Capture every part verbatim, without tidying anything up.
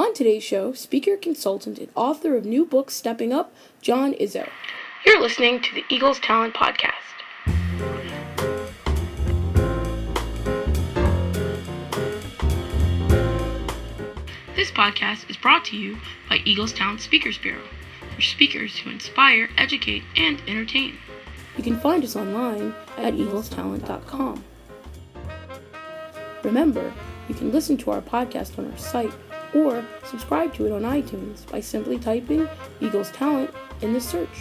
On today's show, speaker, consultant, and author of new books Stepping Up, John Izzo. You're listening to the Eagles Talent Podcast. This podcast is brought to you by Eagles Talent Speakers Bureau, for speakers who inspire, educate, and entertain. You can find us online at eagles talent dot com. Remember, you can listen to our podcast on our site or subscribe to it on iTunes by simply typing Eagles Talent in the search.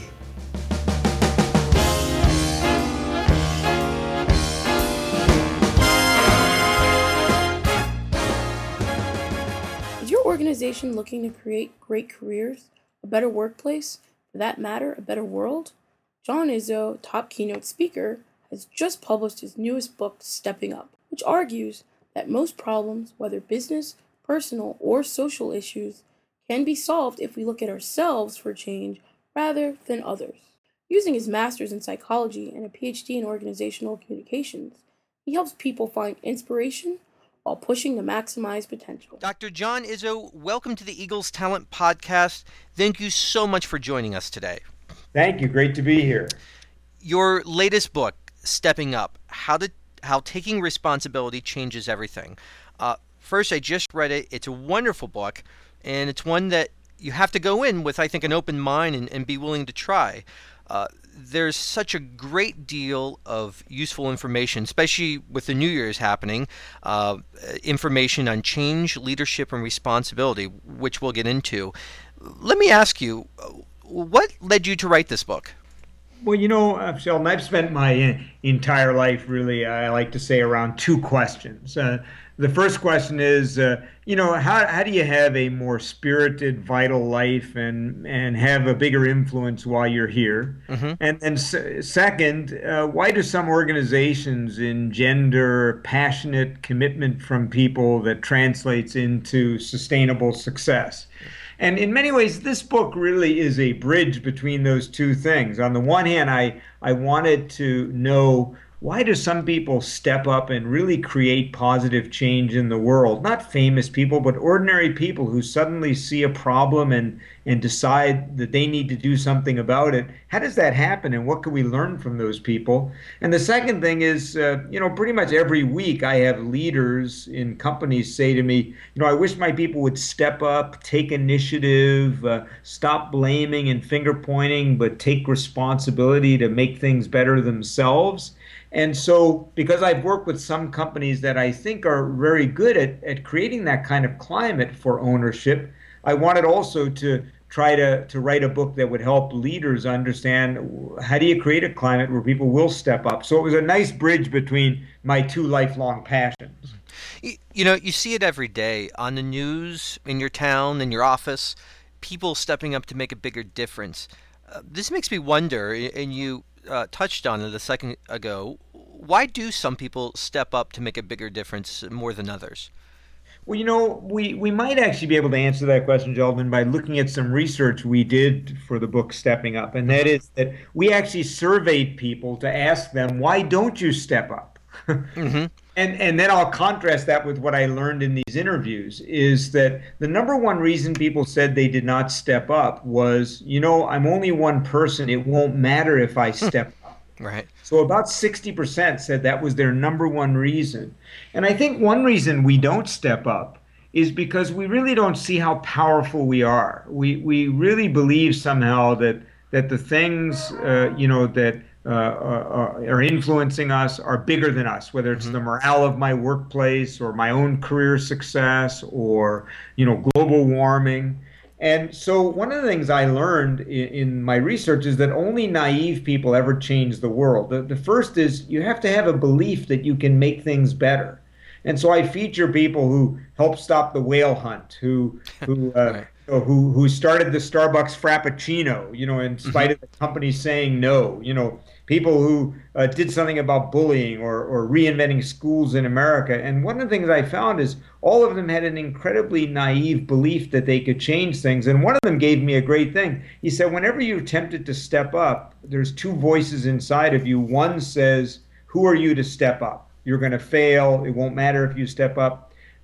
Is your organization looking to create great careers, a better workplace, for that matter, a better world? John Izzo, top keynote speaker, has just published his newest book, Stepping Up, which argues that most problems, whether business, personal, or social issues, can be solved if we look at ourselves for change rather than others. Using his master's in psychology and a P H D in organizational communications, he helps people find inspiration while pushing to maximize potential. Doctor John Izzo, welcome to the Eagles Talent Podcast. Thank you so much for joining us today. Thank you. Great to be here. Your latest book, Stepping Up, how to how taking responsibility changes everything. Uh, first, I just read it. It's a wonderful book, and it's one that you have to go in with, I think, an open mind and, and be willing to try. Uh, there's such a great deal of useful information, especially with the New Year's happening, uh, information on change, leadership, and responsibility, which we'll get into. Let me ask you, what led you to write this book? Well, you know, Sheldon, I've spent my entire life, really, I like to say, around two questions. Uh, the first question is, uh, you know, how how do you have a more spirited, vital life and and have a bigger influence while you're here? Mm-hmm. And then s- second, uh, why do some organizations engender passionate commitment from people that translates into sustainable success? And in many ways, this book really is a bridge between those two things. On the one hand, I, I wanted to know, why do some people step up and really create positive change in the world? Not famous people, but ordinary people who suddenly see a problem and, and decide that they need to do something about it. How does that happen, and what can we learn from those people? And the second thing is, uh, you know, pretty much every week I have leaders in companies say to me, you know, I wish my people would step up, take initiative, uh, stop blaming and finger pointing, but take responsibility to make things better themselves. And so, because I've worked with some companies that I think are very good at, at creating that kind of climate for ownership, I wanted also to try to, to write a book that would help leaders understand, how do you create a climate where people will step up? So it was a nice bridge between my two lifelong passions. You, you know, you see it every day on the news, in your town, in your office, people stepping up to make a bigger difference. Uh, this makes me wonder, and you Uh, touched on it a second ago, why do some people step up to make a bigger difference more than others? Well, you know, we, we might actually be able to answer that question, Sheldon, by looking at some research we did for the book Stepping Up. And that is that we actually surveyed people to ask them, why don't you step up? Mm-hmm. And and then I'll contrast that with what I learned in these interviews, is that the number one reason people said they did not step up was, you know, I'm only one person. It won't matter if I step up. Right. So about sixty percent said that was their number one reason. And I think one reason we don't step up is because we really don't see how powerful we are. We we really believe somehow that that the things, uh, you know, that Uh, are, are influencing us are bigger than us, whether it's mm-hmm. the morale of my workplace or my own career success or, you know, global warming. And so one of the things I learned in, in my research is that only naive people ever change the world. The, the first is you have to have a belief that you can make things better. And so I feature people who helped stop the whale hunt, who who uh, right. who who started the Starbucks Frappuccino, you know, in spite of the company saying no, you know, people who uh, did something about bullying or, or reinventing schools in America. And one of the things I found is all of them had an incredibly naive belief that they could change things. And one of them gave me a great thing. He said, whenever you're tempted to step up, there's two voices inside of you. One says, who are you to step up? You're going to fail. It won't matter if you step up.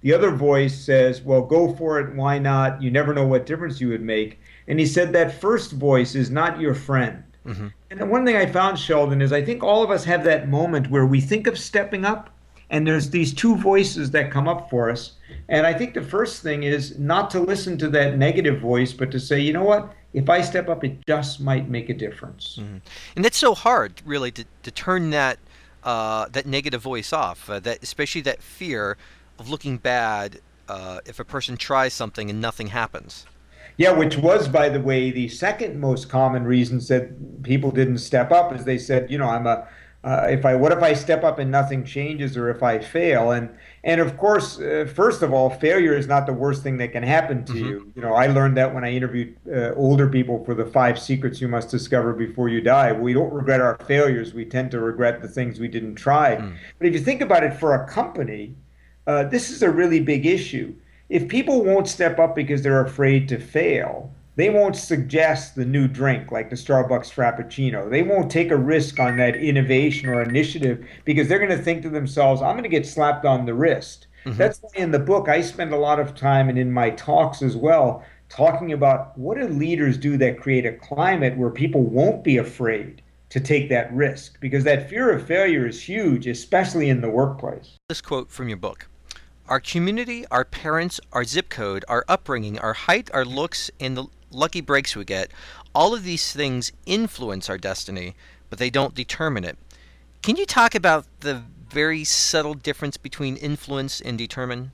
The other voice says, well, go for it. Why not? You never know what difference you would make. And he said that first voice is not your friend. Mm-hmm. And the one thing I found, Sheldon, is I think all of us have that moment where we think of stepping up, and there's these two voices that come up for us. And I think the first thing is not to listen to that negative voice, but to say, you know what? If I step up, it just might make a difference. Mm-hmm. And that's so hard, really, to, to turn that uh, that negative voice off, uh, that especially that fear of looking bad uh, if a person tries something and nothing happens. Yeah, which was, by the way, the second most common reasons that people didn't step up, is they said, you know, I'm a, uh, if I, what if I step up and nothing changes, or if I fail? And and of course, uh, first of all, failure is not the worst thing that can happen to Mm-hmm. you. You know, I learned that when I interviewed uh, older people for the five secrets you must discover before you die. We don't regret our failures; we tend to regret the things we didn't try. Mm. But if you think about it, for a company, uh, this is a really big issue. If people won't step up because they're afraid to fail, they won't suggest the new drink like the Starbucks Frappuccino. They won't take a risk on that innovation or initiative because they're going to think to themselves, I'm going to get slapped on the wrist. Mm-hmm. That's why in the book, I spend a lot of time, and in my talks as well, talking about what do leaders do that create a climate where people won't be afraid to take that risk, because that fear of failure is huge, especially in the workplace. This quote from your book. Our community, our parents, our zip code, our upbringing, our height, our looks, and the lucky breaks we get, all of these things influence our destiny, but they don't determine it. Can you talk about the very subtle difference between influence and determine?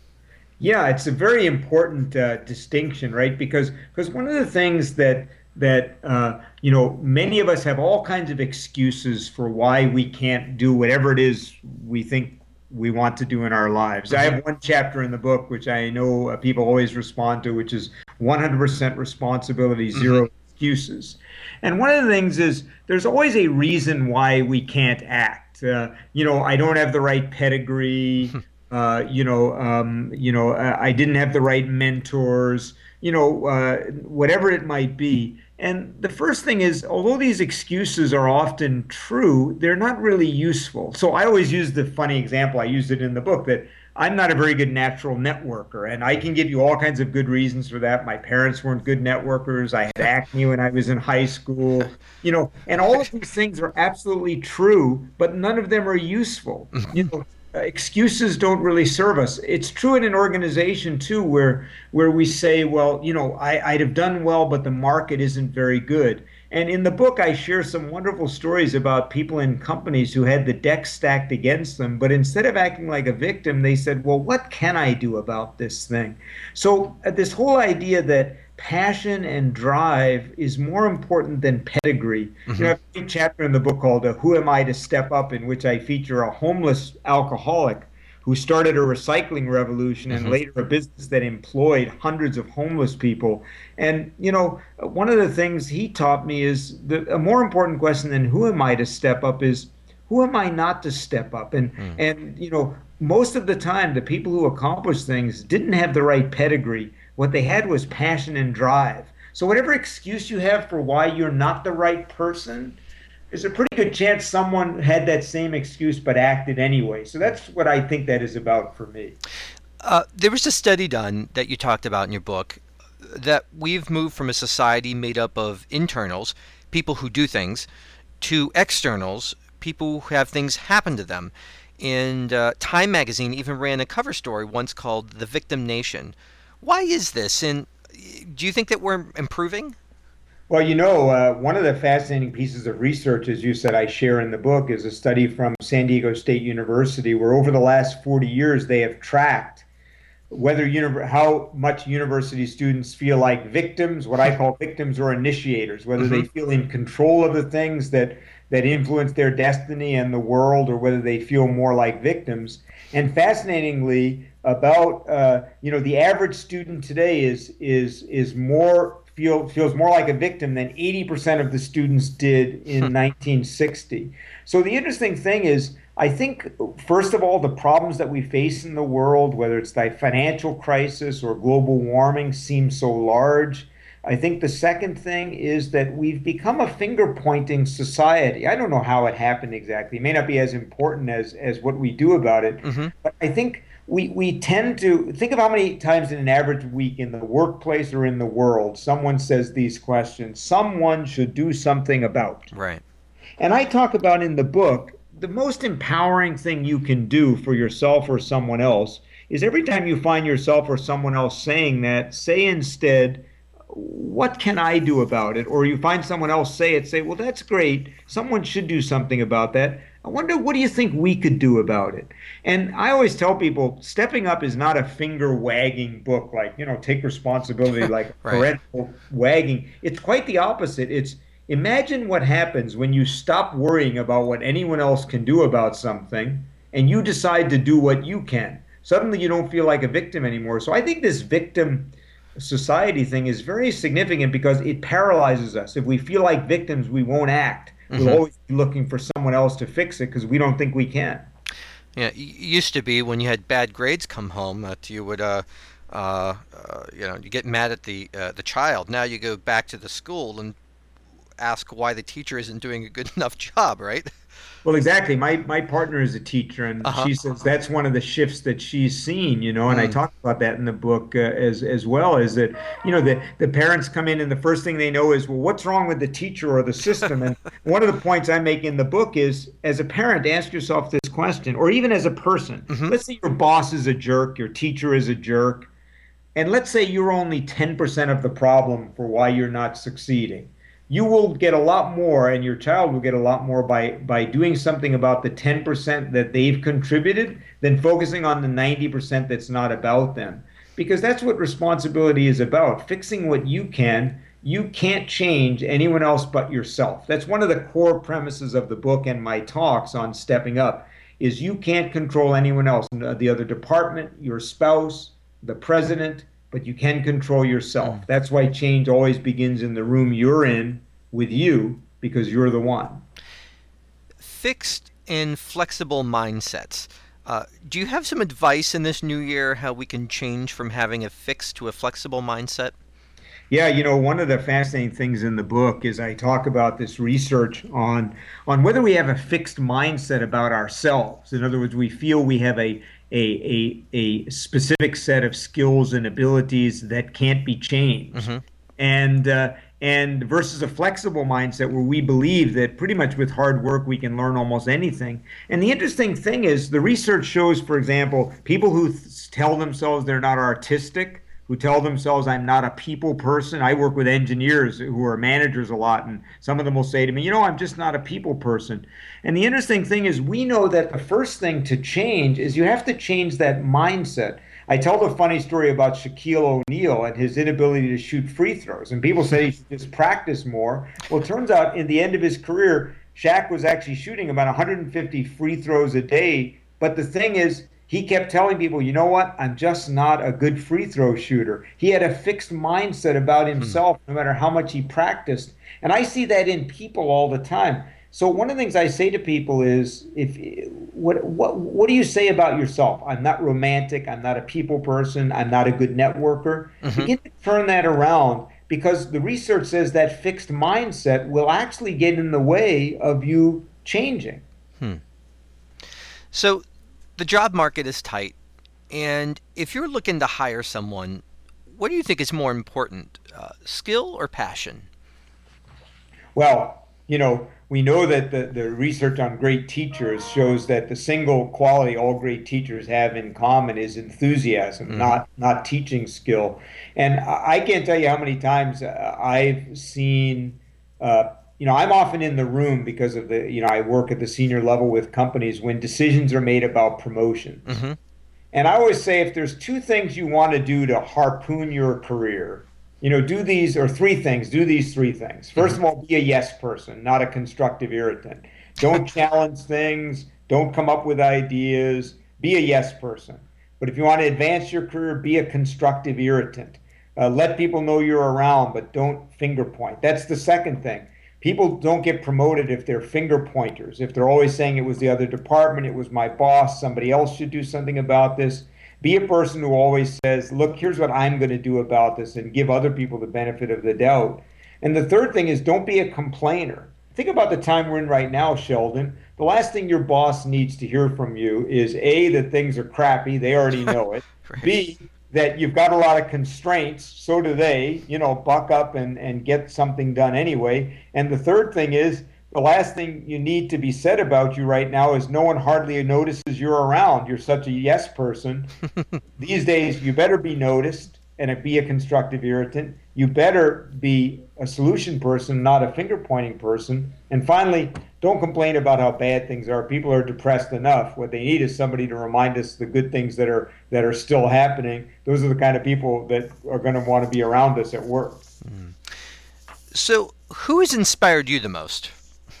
Yeah, it's a very important uh, distinction, right? Because because one of the things that that uh, you know, many of us have all kinds of excuses for why we can't do whatever it is we think we want to do in our lives. I have one chapter in the book which I know uh, people always respond to, which is one hundred percent responsibility, zero Mm-hmm. excuses. And one of the things is there's always a reason why we can't act. Uh, you know, I don't have the right pedigree. Uh, you know, um, you know, uh, I didn't have the right mentors. You know, uh, whatever it might be. And the first thing is, although these excuses are often true, they're not really useful. So I always use the funny example, I used it in the book, that I'm not a very good natural networker. And I can give you all kinds of good reasons for that. My parents weren't good networkers. I had acne when I was in high school, you know, and all of these things are absolutely true, but none of them are useful. You know, uh, excuses don't really serve us. It's true in an organization too, where where we say, well, you know, I, I'd have done well, but the market isn't very good. And in the book, I share some wonderful stories about people in companies who had the deck stacked against them, but instead of acting like a victim, they said, well, what can I do about this thing? So uh, this whole idea that passion and drive is more important than pedigree. Mm-hmm. You know, I have a big chapter in the book called uh, Who Am I to Step Up, in which I feature a homeless alcoholic who started a recycling revolution and mm-hmm. later a business that employed hundreds of homeless people. And, you know, one of the things he taught me is the, a more important question than who am I to step up is who am I not to step up? And, mm. and you know, most of the time, the people who accomplish things didn't have the right pedigree. What they had was passion and drive. So whatever excuse you have for why you're not the right person, there's a pretty good chance someone had that same excuse but acted anyway. So that's what I think that is about for me. Uh, there was a study done that you talked about in your book that we've moved from a society made up of internals, people who do things, to externals, people who have things happen to them. And uh, Time magazine even ran a cover story once called The Victim Nation. Why is this? And do you think that we're improving? Well, you know, uh, one of the fascinating pieces of research, as you said, I share in the book, is a study from San Diego State University, where over the last forty years, they have tracked whether uni- how much university students feel like victims, what I call victims or initiators, whether mm-hmm. they feel in control of the things that, that influence their destiny and the world, or whether they feel more like victims. And fascinatingly, about, uh, you know, the average student today is is is more Feel, feels more like a victim than eighty percent of the students did in nineteen sixty. So the interesting thing is, I think, first of all, the problems that we face in the world, whether it's the financial crisis or global warming, seem so large. I think the second thing is that we've become a finger-pointing society. I don't know how it happened exactly. It may not be as important as, as what we do about it. Mm-hmm. But I think we we tend to think of how many times in an average week in the workplace or in the world someone says these questions, someone should do something about. Right. And I talk about in the book, the most empowering thing you can do for yourself or someone else is every time you find yourself or someone else saying that, say instead, what can I do about it? Or you find someone else say it, say, well, that's great. Someone should do something about that. I wonder, what do you think we could do about it? And I always tell people, Stepping Up is not a finger wagging book, like, you know, take responsibility, like right. parental wagging. It's quite the opposite. It's imagine what happens when you stop worrying about what anyone else can do about something and you decide to do what you can. Suddenly you don't feel like a victim anymore. So I think this victim society thing is very significant because it paralyzes us. If we feel like victims, we won't act. Mm-hmm. We'll always be looking for someone else to fix it because we don't think we can. Yeah, it used to be when you had bad grades come home that you would, uh, uh, uh, you know, you get mad at the uh, the child. Now you go back to the school and ask why the teacher isn't doing a good enough job, right? Well, exactly. My my partner is a teacher, and uh-huh. she says that's one of the shifts that she's seen, you know, and mm. I talk about that in the book uh, as as well, is that, you know, the, the parents come in and the first thing they know is, well, what's wrong with the teacher or the system? And one of the points I make in the book is, as a parent, ask yourself this question, or even as a person. Mm-hmm. Let's say your boss is a jerk, your teacher is a jerk, and let's say you're only ten percent of the problem for why you're not succeeding. You will get a lot more, and your child will get a lot more by, by doing something about the ten percent that they've contributed than focusing on the ninety percent that's not about them. Because that's what responsibility is about, fixing what you can. You can't change anyone else but yourself. That's one of the core premises of the book and my talks on Stepping Up, is you can't control anyone else, the other department, your spouse, the president, but you can control yourself. That's why change always begins in the room you're in with you, because you're the one. Fixed and flexible mindsets. Uh, do you have some advice in this new year how we can change from having a fixed to a flexible mindset? Yeah, you know, one of the fascinating things in the book is I talk about this research on on whether we have a fixed mindset about ourselves. In other words, we feel we have a a a, a specific set of skills and abilities that can't be changed, mm-hmm. and uh, and versus a flexible mindset where we believe that pretty much with hard work we can learn almost anything. And the interesting thing is the research shows, for example, people who th- tell themselves they're not artistic, who tell themselves I'm not a people person. I work with engineers who are managers a lot, and some of them will say to me, you know, I'm just not a people person. And the interesting thing is we know that the first thing to change is you have to change that mindset. I tell the funny story about Shaquille O'Neal and his inability to shoot free throws. And people say he should just practice more. Well, it turns out in the end of his career, Shaq was actually shooting about one hundred fifty free throws a day. But the thing is, he kept telling people, you know what, I'm just not a good free throw shooter. He had a fixed mindset about himself, no matter how much he practiced. And I see that in people all the time. So one of the things I say to people is, if what what what do you say about yourself? I'm not romantic. I'm not a people person. I'm not a good networker. Mm-hmm. Begin to turn that around, because the research says that fixed mindset will actually get in the way of you changing. Hmm. So the job market is tight, and if you're looking to hire someone, what do you think is more important, uh, skill or passion? Well, you know, we know that the, the research on great teachers shows that the single quality all great teachers have in common is enthusiasm, mm-hmm. not not teaching skill. And I can't tell you how many times I've seen, uh, you know, I'm often in the room because of the, you know, I work at the senior level with companies when decisions are made about promotions. Mm-hmm. And I always say, if there's two things you want to do to harpoon your career, you know, do these, or three things, do these three things. First of all, be a yes person, not a constructive irritant. Don't challenge things. Don't come up with ideas. Be a yes person. But if you want to advance your career, be a constructive irritant. Uh, let people know you're around, but don't finger point. That's the second thing. People don't get promoted if they're finger pointers. If they're always saying it was the other department, it was my boss, somebody else should do something about this. Be a person who always says, look, here's what I'm going to do about this, and give other people the benefit of the doubt. And the third thing is, don't be a complainer. Think about the time we're in right now, Sheldon. the last thing your boss needs to hear from you is A, that things are crappy, they already know it. Right. B, that you've got a lot of constraints, so do they, you know, buck up and, and get something done anyway. And the third thing is, the last thing you need to be said about you right now is no one hardly notices you're around. You're such a yes person. These days, you better be noticed and be a constructive irritant. You better be a solution person, not a finger pointing person. And finally, don't complain about how bad things are. People are depressed enough. What they need is somebody to remind us the good things that are that are still happening. Those are the kind of people that are going to want to be around us at work. Mm. So, who has inspired you the most?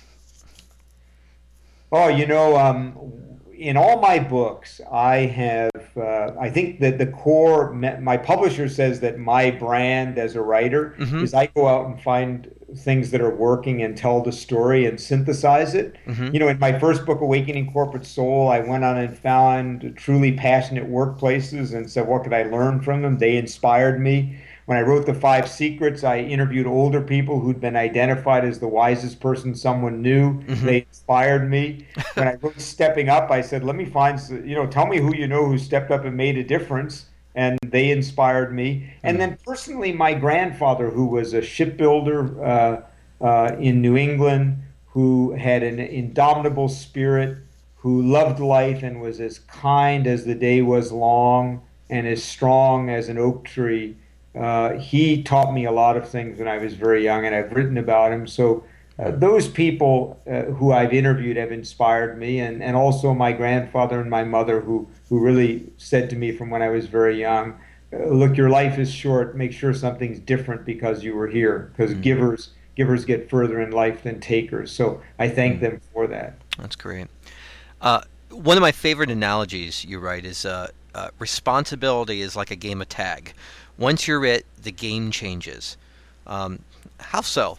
Oh, you know, um, in all my books, I have, uh, I think that the core, my publisher says that my brand as a writer mm-hmm. is I go out and find things that are working and tell the story and synthesize it. Mm-hmm. You know, in my first book, Awakening Corporate Soul, I went on and found truly passionate workplaces and said, what could I learn from them? They inspired me. When I wrote The Five Secrets, I interviewed older people who'd been identified as the wisest person someone knew. Mm-hmm. They inspired me. When I wrote Stepping Up, I said, let me find, you know, tell me who you know who stepped up and made a difference. And they inspired me. Mm-hmm. And then personally, my grandfather, who was a shipbuilder uh, uh, in New England, who had an indomitable spirit, who loved life and was as kind as the day was long and as strong as an oak tree. Uh, he taught me a lot of things when I was very young, and I've written about him. So uh, those people uh, who I've interviewed have inspired me, and, and also my grandfather and my mother, who, who really said to me from when I was very young, uh, look, your life is short. Make sure something's different because you were here, because mm-hmm. givers givers get further in life than takers. So I thank mm-hmm. them for that. That's great. Uh, one of my favorite analogies you write is uh, uh, responsibility is like a game of tag. Once you're it, the game changes. Um, how so?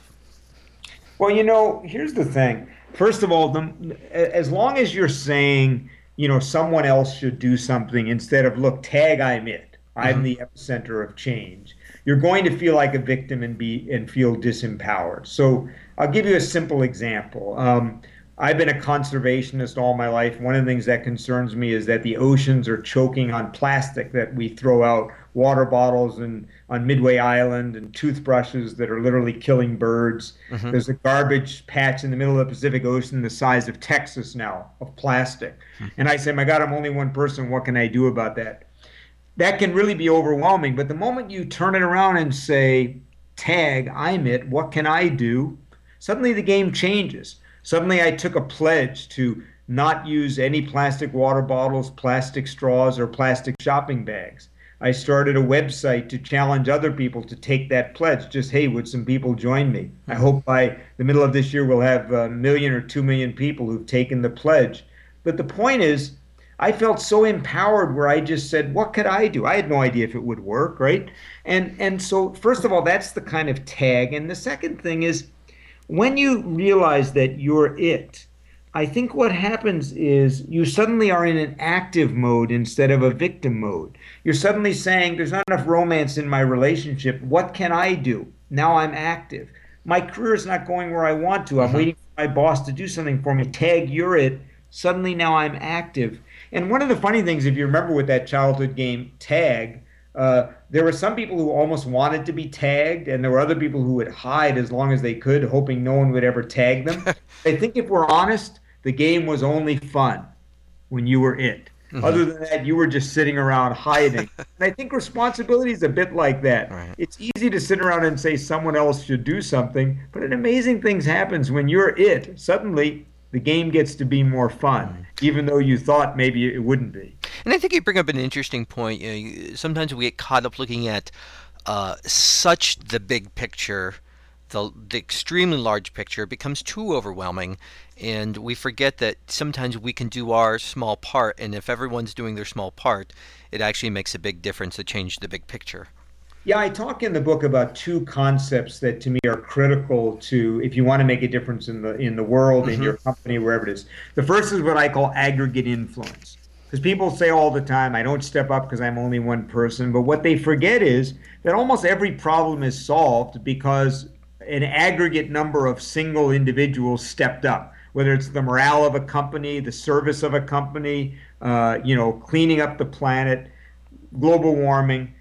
Well, you know, here's the thing. First of all, the, as long as you're saying, you know, someone else should do something instead of, look, tag, I'm it. I'm mm-hmm. the epicenter of change. You're going to feel like a victim and be and feel disempowered. So I'll give you a simple example. Um, I've been a conservationist all my life. One of the things that concerns me is that the oceans are choking on plastic that we throw out, water bottles and on Midway Island, and toothbrushes that are literally killing birds. Mm-hmm. There's a garbage patch in the middle of the Pacific Ocean the size of Texas now of plastic. Mm-hmm. And I say, my God, I'm only one person. What can I do about that? That can really be overwhelming. But the moment you turn it around and say, tag, I'm it, what can I do? Suddenly the game changes. Suddenly I took a pledge to not use any plastic water bottles, plastic straws, or plastic shopping bags. I started a website to challenge other people to take that pledge. Just, hey, would some people join me? I hope by the middle of this year we'll have a million or two million people who've taken the pledge. But the point is, I felt so empowered where I just said, what could I do? I had no idea if it would work, right? And and so, first of all, that's the kind of tag. And the second thing is, when you realize that you're it, I think what happens is you suddenly are in an active mode instead of a victim mode. You're suddenly saying, there's not enough romance in my relationship. What can I do? Now I'm active. My career is not going where I want to. I'm uh-huh. waiting for my boss to do something for me. Tag, you're it. Suddenly now I'm active. And one of the funny things, if you remember with that childhood game, Tag, uh, there were some people who almost wanted to be tagged, and there were other people who would hide as long as they could, hoping no one would ever tag them. I think if we're honest, the game was only fun when you were it. Mm-hmm. Other than that, you were just sitting around hiding. And I think responsibility is a bit like that. Right. It's easy to sit around and say someone else should do something, but an amazing thing happens when you're it. Suddenly, the game gets to be more fun, mm-hmm. even though you thought maybe it wouldn't be. And I think you bring up an interesting point. You know, you, sometimes we get caught up looking at uh, such the big picture, the, the extremely large picture becomes too overwhelming, and we forget that sometimes we can do our small part, and if everyone's doing their small part, it actually makes a big difference to change the big picture. Yeah, I talk in the book about two concepts that to me are critical to if you want to make a difference in the in the world, mm-hmm. in your company, wherever it is. The first is what I call aggregate influence. Because people say all the time, I don't step up because I'm only one person. But what they forget is that almost every problem is solved because an aggregate number of single individuals stepped up. whether it's the morale of a company, the service of a company, uh, you know, cleaning up the planet, global warming.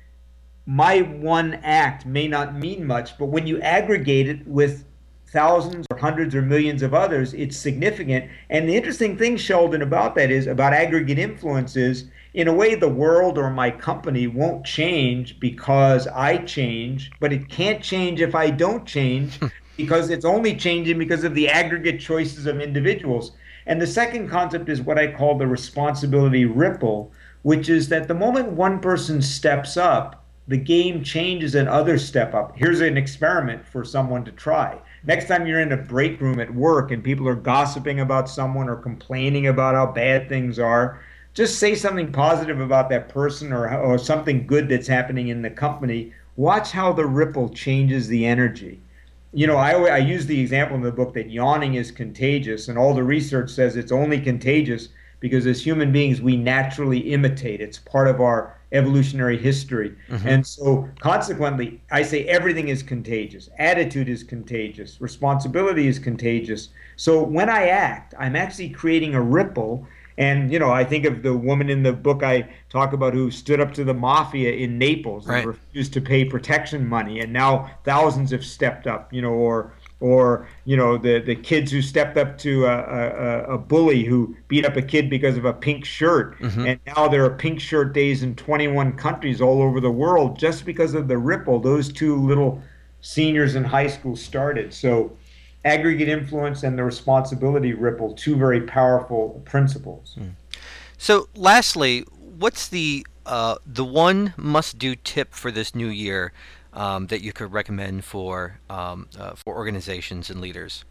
My one act may not mean much, but when you aggregate it with thousands or hundreds or millions of others, it's significant. And the interesting thing, Sheldon, about that is about aggregate influence is, in a way, the world or my company won't change because I change, but it can't change if I don't change because it's only changing because of the aggregate choices of individuals. And the second concept is what I call the responsibility ripple, which is that the moment one person steps up, the game changes and others step up. Here's an experiment for someone to try. Next time you're in a break room at work and people are gossiping about someone or complaining about how bad things are, just say something positive about that person or, or something good that's happening in the company. Watch how the ripple changes the energy. You know, I, I use the example in the book that yawning is contagious, and all the research says it's only contagious because as human beings, we naturally imitate. It's part of our evolutionary history. Mm-hmm. And so consequently, I say everything is contagious. Attitude is contagious. Responsibility is contagious. So when I act, I'm actually creating a ripple. And, you know, I think of the woman in the book I talk about who stood up to the mafia in Naples and right. refused to pay protection money. And now thousands have stepped up, you know, or, or you know, the, the kids who stepped up to a, a, a bully who beat up a kid because of a pink shirt. Mm-hmm. And now there are pink shirt days in twenty-one countries all over the world just because of the ripple those two little seniors in high school started. So aggregate influence and the responsibility ripple, two very powerful principles. Mm. So lastly, what's the uh, the one must-do tip for this new year um, that you could recommend for um, uh, for organizations and leaders?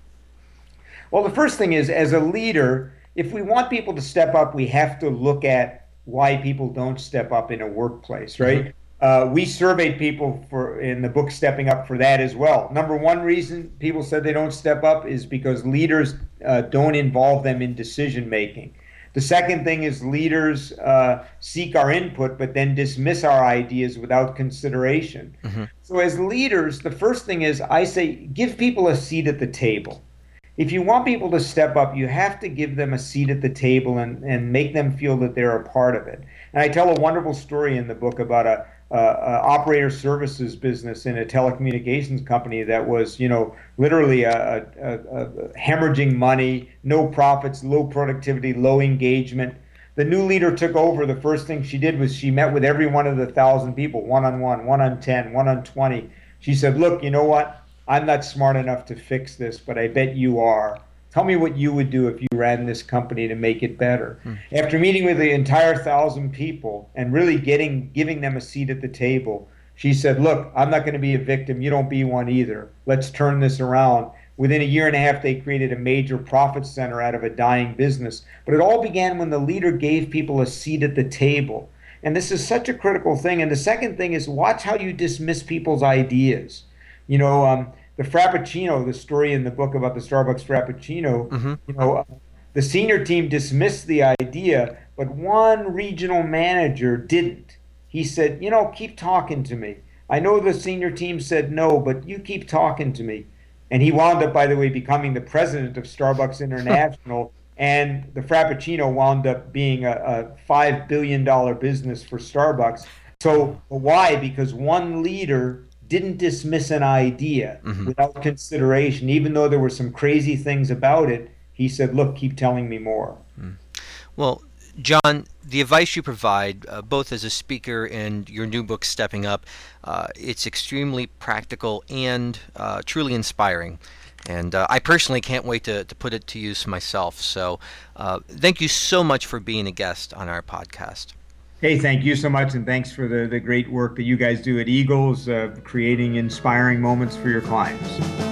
Well, the first thing is, as a leader, if we want people to step up, we have to look at why people don't step up in a workplace, right? Mm-hmm. Uh, we surveyed people for in the book Stepping Up for that as well. Number one reason people said they don't step up is because leaders uh, don't involve them in decision making. The second thing is leaders uh, seek our input but then dismiss our ideas without consideration. Mm-hmm. So as leaders, the first thing is I say give people a seat at the table. If you want people to step up, you have to give them a seat at the table and, and make them feel that they're a part of it. And I tell a wonderful story in the book about a Uh, uh, operator services business in a telecommunications company that was, you know, literally a, a, a, a hemorrhaging money, no profits, low productivity, low engagement. The new leader took over. The first thing she did was she met with every one of the thousand people, one on one, one on ten, one on twenty. She said, look, you know what? I'm not smart enough to fix this, but I bet you are. Tell me what you would do if you ran this company to make it better. Hmm. After meeting with the entire thousand people and really getting giving them a seat at the table, she said, look, I'm not going to be a victim. You don't be one either. Let's turn this around. Within a year and a half, they created a major profit center out of a dying business. But it all began when the leader gave people a seat at the table. And this is such a critical thing. And the second thing is watch how you dismiss people's ideas. You know, um, the Frappuccino, the story in the book about the Starbucks Frappuccino, mm-hmm. you know, uh, the senior team dismissed the idea, but one regional manager didn't. He said, you know, keep talking to me. I know the senior team said no, but you keep talking to me. And he wound up, by the way, becoming the president of Starbucks International. And the Frappuccino wound up being a, a five billion dollars business for Starbucks. So why? Because one leader didn't dismiss an idea mm-hmm. without consideration. Even though there were some crazy things about it, he said, look, keep telling me more. Mm. Well, John, the advice you provide, uh, both as a speaker and your new book, Stepping Up, uh, it's extremely practical and uh, truly inspiring. And uh, I personally can't wait to, to put it to use myself. So uh, thank you so much for being a guest on our podcast. Hey, thank you so much, and thanks for the, the great work that you guys do at Eagles, uh, creating inspiring moments for your clients.